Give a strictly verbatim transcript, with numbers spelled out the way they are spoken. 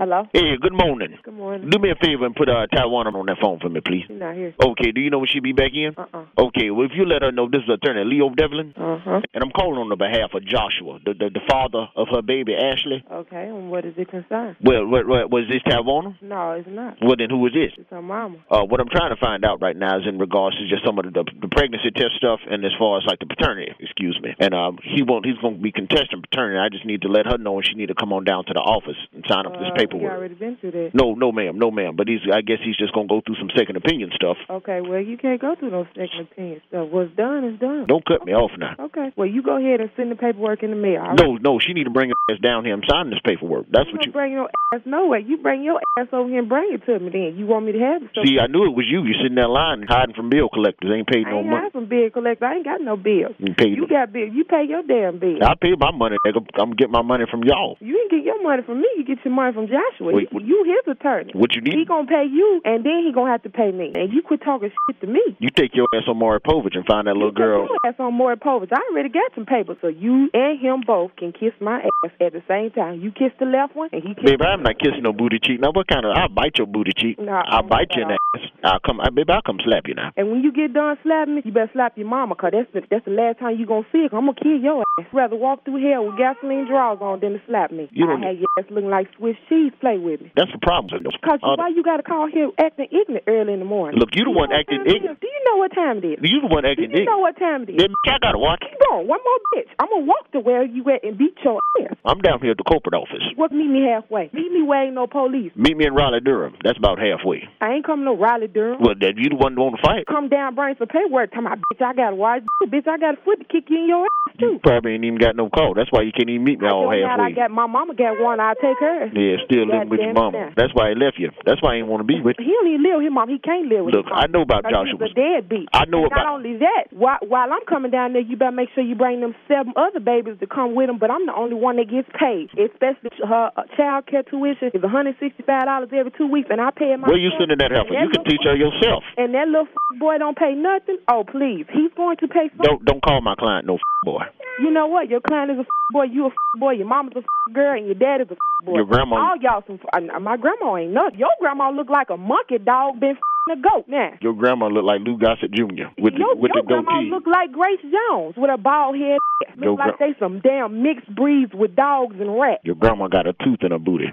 Hello? Hey, good morning. Good morning. Do me a favor and put uh, Tawana on that phone for me, please. She's not here. Okay, do you know when she'll be back in? Uh-uh. Okay, well, if you let her know, this is Attorney Leo Devlin. Uh-huh. And I'm calling on the behalf of Joshua, the the, the father of her baby, Ashley. Okay, and what is it concern? Well, what, what, was this Tawana? No, it's not. Well, then who is this? It's her mama. Uh, what I'm trying to find out right now is in regards to just some of the, the, the pregnancy test stuff and as far as like the paternity, excuse me. And um, he won't. He's going to be contesting paternity. I just need to let her know and she need to come on down to the office and sign up uh, this paperwork. We already been through that. No, no, ma'am, no, ma'am. But he's. I guess he's just going to go through some second opinion stuff. Okay, well, you can't go through no second opinion stuff. What's done is done. Don't cut me off now. Okay, well, you go ahead and send the paperwork in the mail. All no, right? no, she need to bring her ass down here and sign this paperwork. That's you what you bring your ass nowhere. You bring your ass over here and bring it to me. Then you want me to have it? So See, I knew it was you. You sitting there lying, hiding from bill collectors. Ain't paid I no ain't money. hiding from bill collector. I ain't got no bills. You, paid you got bills. You pay your damn bills. I pay my money, nigga. I'm getting my money from y'all. You ain't get your money from me. You get your money from Joshua. Wait, you, you his attorney. What you need? He gonna pay you, and then he gonna have to pay me. And you quit talking shit to me. You take your ass on Maury Povich and find that you little girl. Take your ass on Maury Povich. I already got some papers, so you and him both can kiss my ass at the same time. You kiss the left one, and he kiss. Baby, I'm not kissing no booty cheek. Now, what kind of? I'll bite your booty cheek. Nah, I'll bite you in the ass. I'll come, I, baby, I'll come slap you now. And when you get done slapping me, you better slap your mama, cause that's the that's the last time you gonna see it. I'm gonna kill your ass. I'd rather walk through hell with gasoline drawers on than to slap me. You don't I had your ass looking like Swiss cheese. Play with me. That's the problem. Cause uh, why you gotta call here acting ignorant early in the morning? Look, you the you one acting ignorant. Do you know what time it is? You the one acting ignorant. Do you know what time it is? Then, I gotta watch. Keep on. One more bitch. I'm gonna walk to where you at and beat your ass. I'm down here at the corporate office. What, meet me halfway? Meet me where ain't no police. Meet me in Raleigh, Durham. That's about halfway. I ain't coming to Raleigh, Durham. Well, that you the one that want to fight. Come down, bring some paperwork. Tell my bitch I got a watch. Bitch, I got a foot to kick you in your ass too. You probably ain't even got no call. That's why you can't even meet me I all halfway. I got my mama got one. I'll take her. Yeah, still living with your mama. Down. That's why he left you. That's why he ain't want to be with you. He don't even live with his mom. He can't live with Look, his mom. I know about Joshua. He's a deadbeat. I know and about. Not only that, while, while I'm coming down there, you better make sure you bring them seven other babies to come with him. But I'm the only one that gets paid. Especially her uh, child care tuition is one hundred sixty-five dollars every two weeks, and I pay it myself. Where you sending that heifer? You can teach her yourself. And that little f- boy don't pay nothing. Oh, please, he's going to pay. Something. Don't don't call my client no f- boy. You know what? Your client is a f- boy. You a f- boy. Your mama's a f- girl, and your dad is a f- boy. Your grandma. All y'all some. Uh, my grandma ain't nothing. Your grandma look like a monkey dog been f- a goat now. Your grandma look like Lou Gossett Junior with your, the with your the goatee. Your grandma look like Grace Jones with a bald head. Look like they some damn mixed breeds with dogs and rats. Your grandma got a tooth in her booty.